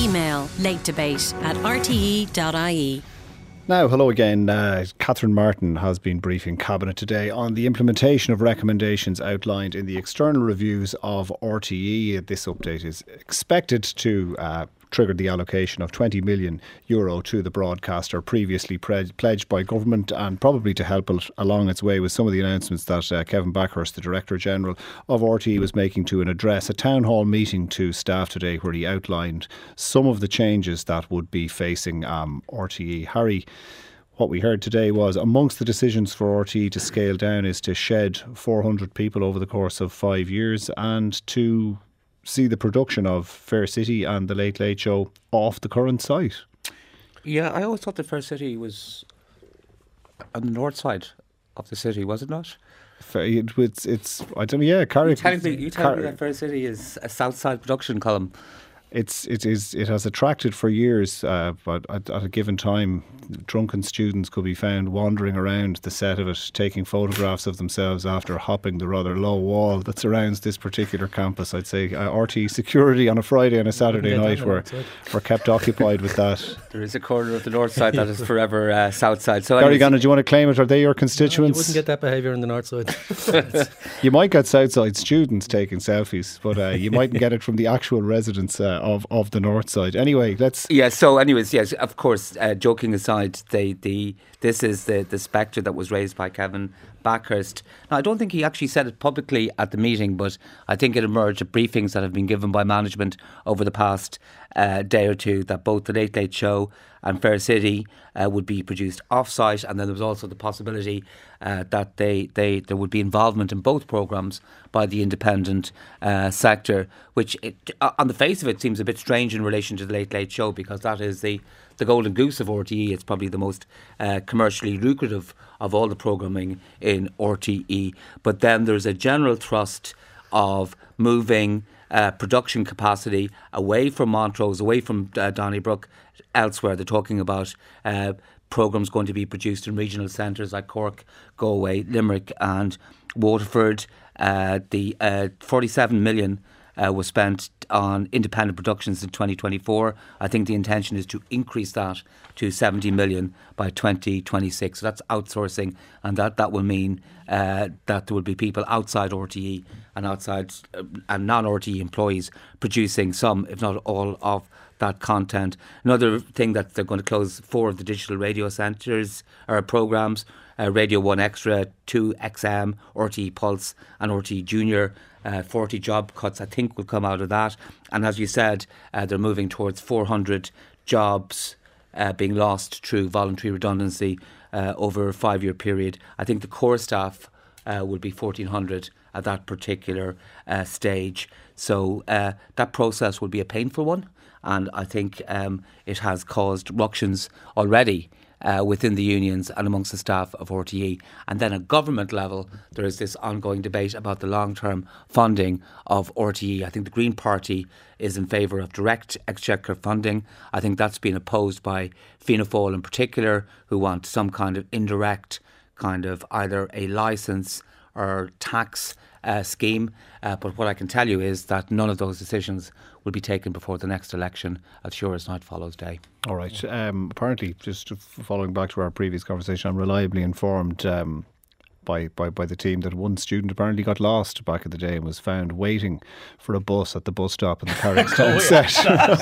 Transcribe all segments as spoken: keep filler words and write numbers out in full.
Email latedebate at r t e dot i e. Now, hello again. Uh, Catherine Martin has been briefing Cabinet today on the implementation of recommendations outlined in the external reviews of R T E. This update is expected to uh, trigger the allocation of twenty million euro to the broadcaster, previously pre- pledged by government, and probably to help it along its way with some of the announcements that uh, Kevin Backhurst, the Director General of R T E, was making to an address, a town hall meeting to staff today, where he outlined some of the changes that would be facing um, R T E. Harry, what we heard today was amongst the decisions for R T E to scale down is to shed four hundred people over the course of five years and to see the production of Fair City and the Late Late Show off the current site. Yeah, I always thought that Fair City was on the north side of the city, was it not? Fair, it, it's, it's, I don't know, yeah. Carrick, you telling me, you telling me that Fair City is a south side production column? It's it is it has attracted for years, uh, but at, at a given time, drunken students could be found wandering around the set of it, taking photographs of themselves after hopping the rather low wall that surrounds this particular campus. I'd say uh, R T Security on a Friday and a Saturday night were were kept occupied with that. There is a corner of the north side that is forever uh, south side. So, Gary Gannon, do you want to claim it? Are they your constituents? No, you wouldn't get that behaviour in the north side. You might get south side students taking selfies, but uh, you mightn't get it from the actual residents uh, of of the north side. Anyway, let's. Yeah. So, anyways, yes. Of course, uh, joking aside, they the this is the the spectre that was raised by Kevin Backhurst. Now, I don't think he actually said it publicly at the meeting, but I think it emerged at briefings that have been given by management over the past uh, day or two that both the Late Late Show and Fair City uh, would be produced off-site, and then there was also the possibility uh, that they, they there would be involvement in both programmes by the independent uh, sector, which it, on the face of it seems a bit strange in relation to the Late Late Show, because that is the the golden goose of R T E. It's probably the most uh, commercially lucrative of all the programming in R T E. But then there's a general thrust of moving uh, production capacity away from Montrose, away from uh, Donnybrook, elsewhere. They're talking about uh, programmes going to be produced in regional centres like Cork, Galway, Limerick and Waterford. Uh, the uh, forty-seven million uh, was spent on independent productions in twenty twenty-four. I think the intention is to increase that to seventy million by twenty twenty-six. So that's outsourcing, and that, that will mean uh, that there will be people outside R T E and outside uh, and non-R T E employees producing some, if not all, of that content. Another thing that they're going to close four of the digital radio centres or programmes, uh, Radio one Extra, two X M, R T E Pulse and R T E Junior. Uh, forty job cuts I think will come out of that, and as you said, uh, they're moving towards four hundred jobs uh, being lost through voluntary redundancy uh, over a five year period. I think the core staff uh, will be fourteen hundred at that particular uh, stage, so uh, that process will be a painful one, and I think um, it has caused ructions already Uh, within the unions and amongst the staff of R T E. And then at government level, there is this ongoing debate about the long-term funding of R T E. I think the Green Party is in favour of direct exchequer funding. I think that's been opposed by Fianna Fáil in particular, who want some kind of indirect kind of either a licence or tax uh, scheme. Uh, but what I can tell you is that none of those decisions will be taken before the next election, as sure as night follows day. All right. Um, apparently, just following back to our previous conversation, I'm reliably informed um, by, by, by the team that one student apparently got lost back in the day and was found waiting for a bus at the bus stop in the Carrickstown oh, set.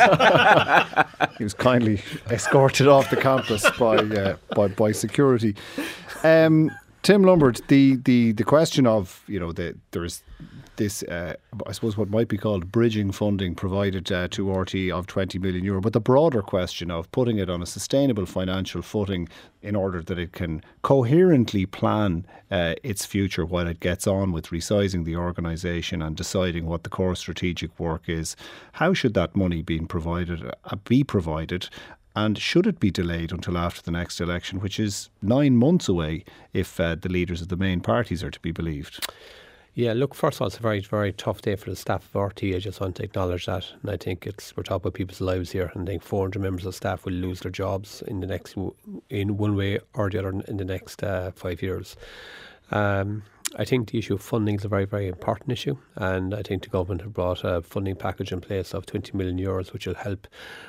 He was kindly escorted off the campus by uh, by, by security. Um, Tim Lombard, the, the, the question of, you know, the, there's this, uh, I suppose what might be called bridging funding provided uh, to R T E of twenty million euro, but the broader question of putting it on a sustainable financial footing in order that it can coherently plan uh, its future while it gets on with resizing the organisation and deciding what the core strategic work is. How should that money be provided, uh, be provided? And should it be delayed until after the next election, which is nine months away if uh, the leaders of the main parties are to be believed? Yeah, look, first of all, it's a very, very tough day for the staff of R T E. I just want to acknowledge that. And I think it's we're talking about people's lives here. And I think four hundred members of staff will lose their jobs in the next, in one way or the other in the next uh, five years. Um, I think the issue of funding is a very, very important issue, and I think the government have brought a funding package in place of twenty million euros, which will help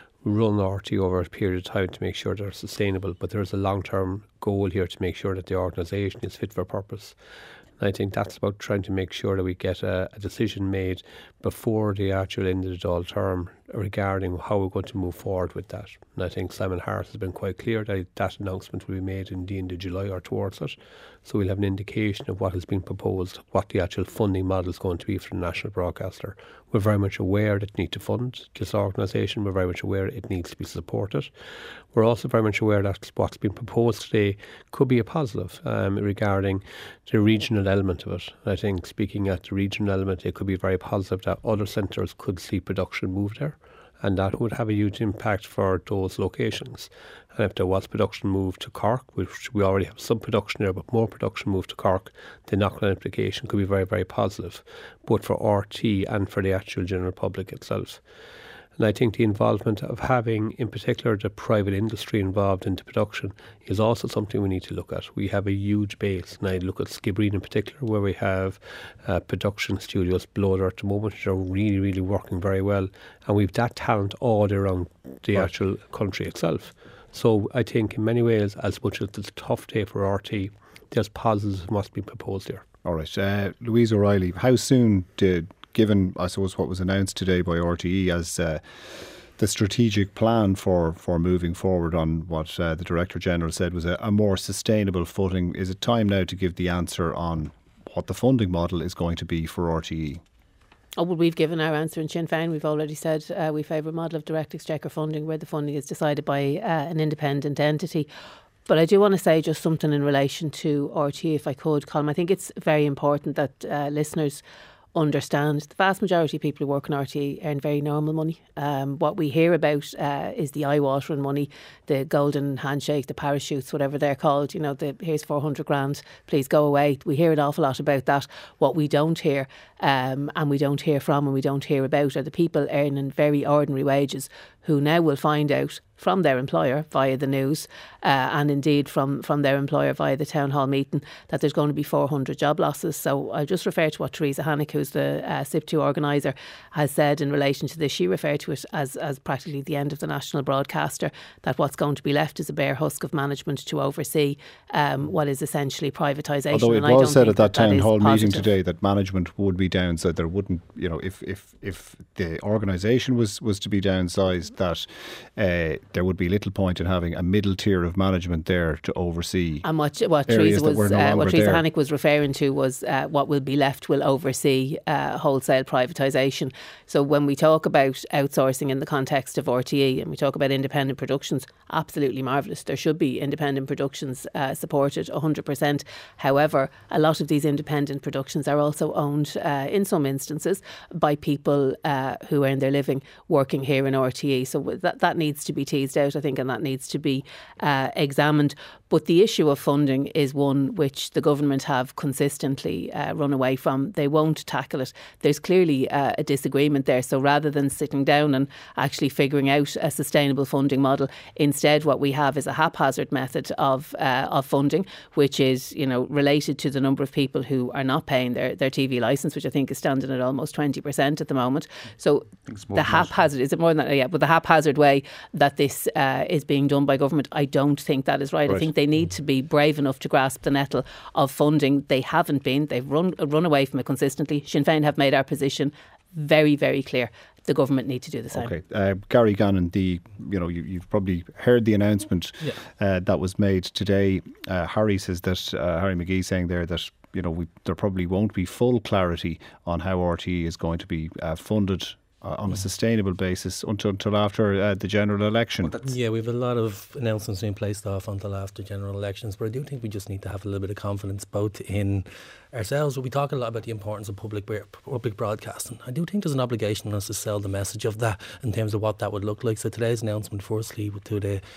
run R T over a period of time to make sure they're sustainable. But there is a long-term goal here to make sure that the organisation is fit for purpose. And I think that's about trying to make sure that we get a, a decision made before the actual end of the Dáil term regarding how we're going to move forward with that. And I think Simon Harris has been quite clear that that announcement will be made in the end of July or towards it. So we'll have an indication of what has been proposed, what the actual funding model is going to be for the national broadcaster. We're very much aware that we need to fund this organisation. We're very much aware it needs to be supported. We're also very much aware that what's been proposed today could be a positive um, regarding the regional element of it. I think speaking at the regional element, it could be very positive that other centres could see production move there, and that would have a huge impact for those locations. And if there was production moved to Cork, which we already have some production there, but more production moved to Cork, the knock-on implication could be very, very positive, both for R T and for the actual general public itself. And I think the involvement of having, in particular, the private industry involved in the production is also something we need to look at. We have a huge base, and I look at Skibbereen in particular, where we have uh, production studios below there at the moment, which are really, really working very well. And we've that talent all around the right. actual country itself. So I think in many ways, as much as it's a tough day for R T, there's positives that must be proposed here. All right. Uh, Louise O'Reilly, how soon did... Given, I suppose, what was announced today by R T E as uh, the strategic plan for, for moving forward on what uh, the Director General said was a, a more sustainable footing, is it time now to give the answer on what the funding model is going to be for R T E? Oh, well, we've given our answer in Sinn Féin. We've already said uh, we favour a model of direct exchequer funding where the funding is decided by uh, an independent entity. But I do want to say just something in relation to R T E, if I could, Colm. I think it's very important that uh, listeners understand the vast majority of people who work in R T E earn very normal money. Um, what we hear about uh, is the eye-watering money, the golden handshake, the parachutes, whatever they're called. You know, the here's four hundred grand, please go away. We hear an awful lot about that. What we don't hear um, and we don't hear from and we don't hear about are the people earning very ordinary wages who now will find out from their employer via the news uh, and indeed from, from their employer via the town hall meeting that there's going to be four hundred job losses. So I'll just refer to what Teresa Hannick, who's the uh, S I P two organiser, has said in relation to this. She referred to it as, as practically the end of the national broadcaster, that what's going to be left is a bare husk of management to oversee um, what is essentially privatisation. Although it and was said at that, that town that hall positive. meeting today that management would be down, so there wouldn't, you know, if, if, if the organisation was, was to be downsized, that uh, there would be little point in having a middle tier of management there to oversee. And what, what Teresa was, no uh, what Teresa there. Hannick was referring to was uh, what will be left will oversee uh, wholesale privatisation. So when we talk about outsourcing in the context of R T E and we talk about independent productions, absolutely marvellous. There should be independent productions uh, supported one hundred percent. However, a lot of these independent productions are also owned uh, in some instances by people uh, who earn their living working here in R T E. So that, that needs to be teased out, I think, and that needs to be uh, examined. But the issue of funding is one which the government have consistently uh, run away from. They won't tackle it. There's clearly uh, a disagreement there. So rather than sitting down and actually figuring out a sustainable funding model, instead what we have is a haphazard method of uh, of funding, which is, you know, related to the number of people who are not paying their, their T V licence, which I think is standing at almost twenty percent at the moment. So the haphazard, is it more than that? Yeah, but the haphazard way that this uh, is being done by government, I don't think that is right. right. I think they need to be brave enough to grasp the nettle of funding. They haven't been. They've run run away from it consistently. Sinn Féin have made our position very, very clear. The government need to do the same. Okay, uh, Gary Gannon, the you know you, you've probably heard the announcement yeah. uh, that was made today. Uh, Harry says that uh, Harry McGee saying there that you know we, there probably won't be full clarity on how R T E is going to be uh, funded Uh, on a sustainable basis until, until after uh, the general election. Well, yeah, we have a lot of announcements being placed off until after general elections, but I do think we just need to have a little bit of confidence both in ourselves. We talk a lot about the importance of public public broadcasting. I do think there's an obligation on us to sell the message of that in terms of what that would look like. So today's announcement, firstly, to the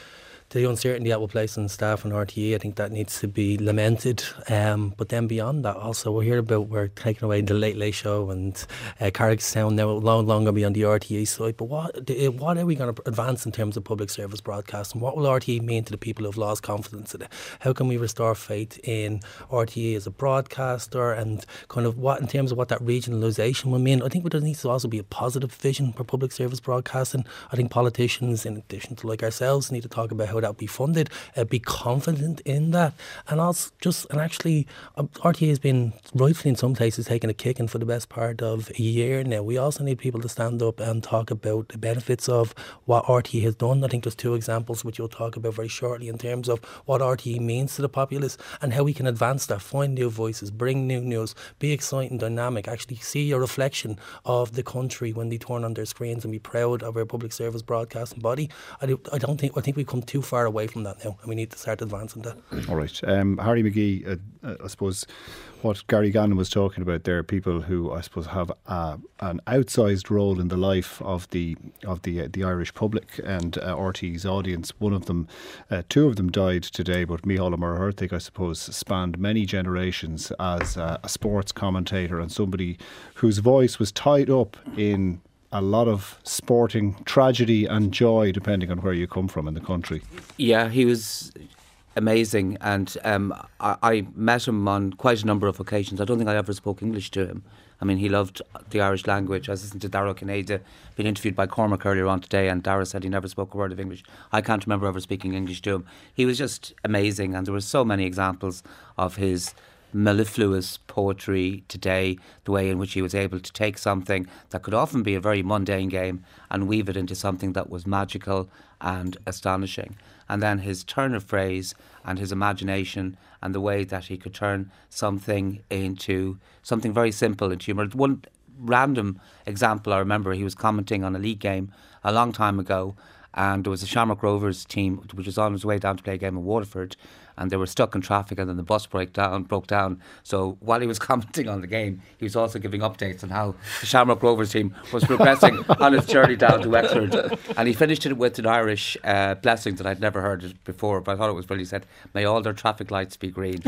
the uncertainty that will place on staff and R T E, I think that needs to be lamented. Um, but then beyond that, also we'll hear about we're taking away the Late Late Show and uh, Carrickstown now no longer be on the R T E side. But what what are we going to advance in terms of public service broadcasting? What will R T E mean to the people who've lost confidence in it? How can we restore faith in R T E as a broadcaster, and kind of what in terms of what that regionalisation will mean? I think there needs to also be a positive vision for public service broadcasting. I think politicians, in addition to like ourselves, need to talk about how that will be funded, uh, be confident in that, and also just and actually uh, R T E has been rightfully in some places taking a kicking for the best part of a year now. We also need people to stand up and talk about the benefits of what R T E has done. I think there's two examples which you'll talk about very shortly in terms of what R T E means to the populace and how we can advance that, find new voices, bring new news, be exciting, dynamic, actually see a reflection of the country when they turn on their screens, and be proud of our public service broadcasting body. I, do, I don't think I think we've come too far away from that now, and we need to start advancing that. All right, um, Harry McGee, uh, uh, I suppose what Gary Gannon was talking about there, people who I suppose have uh, an outsized role in the life of the of the uh, the Irish public and uh, R T E's audience. One of them, uh, two of them died today, but Micheál Ó Muircheartaigh, I suppose, spanned many generations as uh, a sports commentator and somebody whose voice was tied up in a lot of sporting tragedy and joy, depending on where you come from in the country. Yeah, he was amazing, and um, I, I met him on quite a number of occasions. I don't think I ever spoke English to him. I mean, he loved the Irish language. I was listening to Dara Kineda being interviewed by Cormac earlier on today, and Dara said he never spoke a word of English. I can't remember ever speaking English to him. He was just amazing, and there were so many examples of his mellifluous poetry today, the way in which he was able to take something that could often be a very mundane game and weave it into something that was magical and astonishing. And then his turn of phrase and his imagination and the way that he could turn something into something very simple into humour. One random example I remember, he was commenting on a league game a long time ago, and there was a Shamrock Rovers team which was on its way down to play a game in Waterford, and they were stuck in traffic, and then the bus broke down, broke down. So while he was commenting on the game, he was also giving updates on how the Shamrock Rovers team was progressing on its journey down to Wexford. And he finished it with an Irish uh, blessing that I'd never heard it before, but I thought it was brilliant. He said, "May all their traffic lights be green."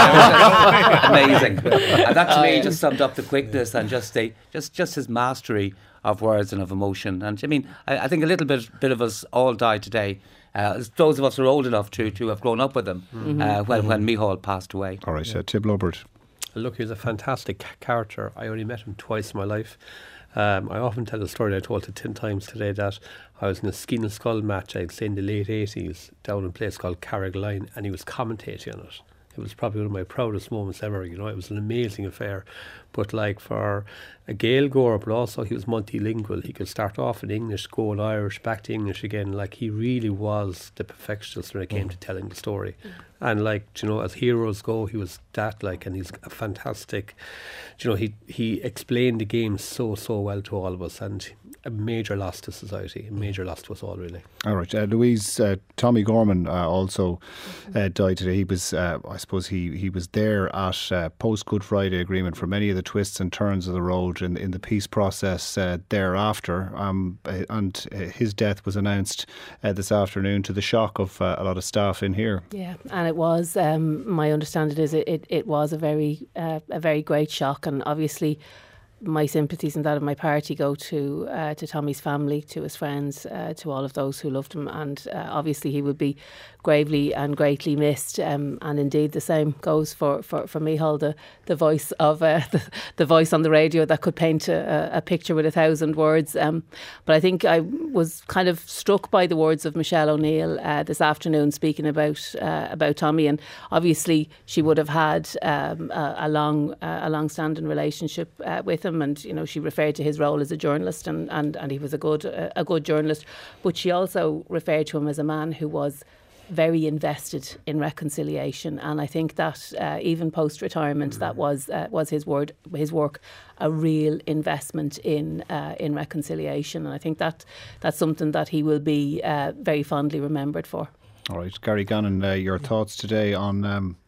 Amazing. And that to me just summed up the quickness and just the, just just his mastery of words and of emotion. And I mean, I, I think a little bit bit of us all died today. Uh, those of us who are old enough to, to have grown up with him mm-hmm. uh, when, mm-hmm. when Micheál passed away. All right, yeah. uh, Tim Lubbert. Look, he was a fantastic character. I only met him twice in my life. Um, I often tell the story, I told it ten times today, that I was in a Skin and Skull match, I'd say in the late eighties, down in a place called Carrigaline, and he was commentating on it. It was probably one of my proudest moments ever, you know. It was an amazing affair. But like for a Gael goer, but also he was multilingual. He could start off in English, go in Irish, back to English again. Like he really was the perfectionist when it came mm. to telling the story. Mm. And like, you know, as heroes go, he was that like, and he's a fantastic, you know, he, he explained the game so, so well to all of us, and a major loss to society, a major loss to us all, really. All right, uh, Louise, uh, Tommy Gorman uh, also uh, died today. He was, uh, I suppose, he he was there at uh, post Good Friday agreement for many of the twists and turns of the road in in the peace process uh, thereafter. Um, and uh, his death was announced uh, this afternoon, to the shock of uh, a lot of staff in here. Yeah, and it was. Um, my understanding is it it, it was a very uh, a very great shock, and obviously my sympathies and that of my party go to uh, to Tommy's family, to his friends, uh, to all of those who loved him, and uh, obviously he would be gravely and greatly missed. Um, and indeed, the same goes for for, for Micheál, the the voice of uh, the, the voice on the radio that could paint a, a picture with a thousand words. Um, but I think I was kind of struck by the words of Michelle O'Neill uh, this afternoon, speaking about uh, about Tommy, and obviously she would have had um, a, a long uh, a long-standing relationship uh, with him. And you know, she referred to his role as a journalist, and, and, and he was a good a, a good journalist. But she also referred to him as a man who was very invested in reconciliation. And I think that uh, even post retirement, mm. that was uh, was his word, his work, a real investment in uh, in reconciliation. And I think that that's something that he will be uh, very fondly remembered for. All right, Gary Gannon, uh, your thoughts today on Um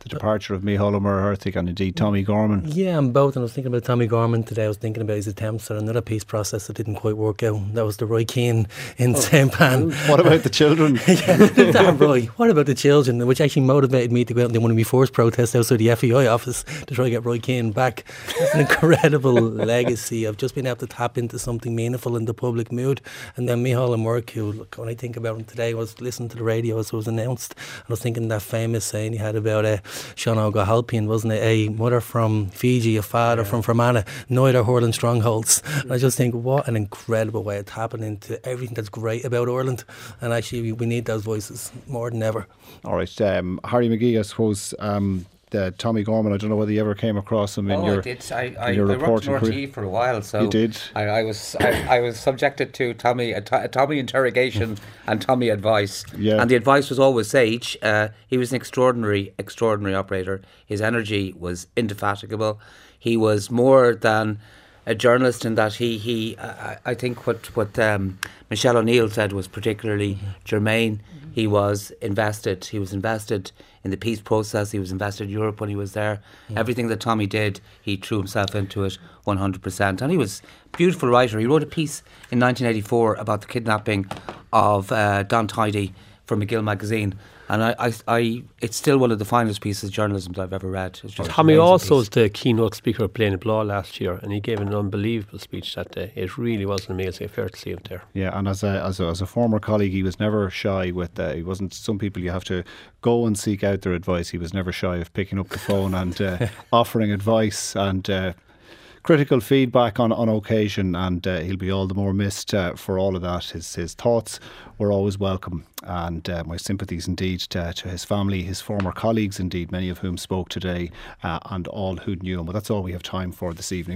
the departure of Micheál O'Muircheartaigh and indeed Tommy Gorman. Yeah, and both. And I was thinking about Tommy Gorman today. I was thinking about his attempts at another peace process that didn't quite work out. That was the Roy Keane in oh. Saint Pan. What about the children? Yeah, that Roy. What about the children? Which actually motivated me to go out and do one of my first protests outside the F E I office to try to get Roy Keane back. That's an incredible legacy of just being able to tap into something meaningful in the public mood. And then Micheál O'Muircheartaigh, look, when I think about him today, I was listening to the radio as it was announced, and I was thinking that famous saying he had about uh, Sean O'Gahalpian, wasn't it? A mother from Fiji, a father yeah. from Fermanagh, neither hurling strongholds. And I just think, what an incredible way of tapping into everything that's great about Ireland. And actually, we, we need those voices more than ever. All right, um, Harry McGee, I suppose. Um, The Tommy Gorman, I don't know whether you ever came across him in oh, your I did. I, I, in your I worked in R T E career. for a while, so you did. I, I was I, I was subjected to Tommy a, a Tommy interrogation and Tommy advice. Yeah. And the advice was always sage. Uh, he was an extraordinary, extraordinary operator. His energy was indefatigable. He was more than a journalist in that he he. I, I think what what um, Michelle O'Neill said was particularly germane. He was invested. He was invested in the peace process. He was invested in Europe when he was there. Yeah. Everything that Tommy did, he threw himself into it one hundred percent. And he was a beautiful writer. He wrote a piece in nineteen eighty-four about the kidnapping of uh, Don Tidy for McGill magazine. And I, I, I, it's still one of the finest pieces of journalism that I've ever read. It's just Tommy also piece. was the keynote speaker of Plain Law last year, and he gave an unbelievable speech that day. It really was an amazing affair to see him there. Yeah, and as a as a, as a former colleague, he was never shy with. Uh, he wasn't. Some people you have to go and seek out their advice. He was never shy of picking up the phone and uh, offering advice and. Uh, critical feedback on, on occasion, and uh, he'll be all the more missed uh, for all of that. His his thoughts were always welcome, and uh, my sympathies indeed to, to his family, his former colleagues indeed, many of whom spoke today, uh, and all who knew him. But that's all we have time for this evening.